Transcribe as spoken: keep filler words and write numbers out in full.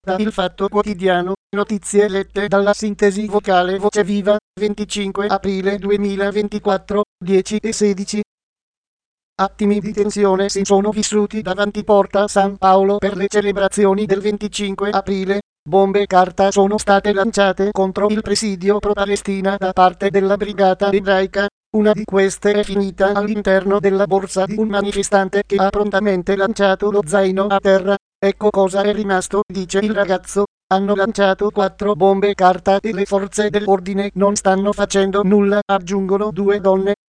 Da Il Fatto Quotidiano, notizie lette dalla sintesi vocale Voce Viva, venticinque aprile duemilaventiquattro, dieci e sedici. Attimi di tensione si sono vissuti davanti Porta San Paolo per le celebrazioni del venticinque aprile. Bombe carta sono state lanciate contro il presidio pro-Palestina da parte della Brigata Ebraica. Una di queste è finita all'interno della borsa di un manifestante che ha prontamente lanciato lo zaino a terra. Ecco cosa è rimasto, dice il ragazzo. Hanno lanciato quattro bombe carta e le forze dell'ordine non stanno facendo nulla, aggiungono due donne.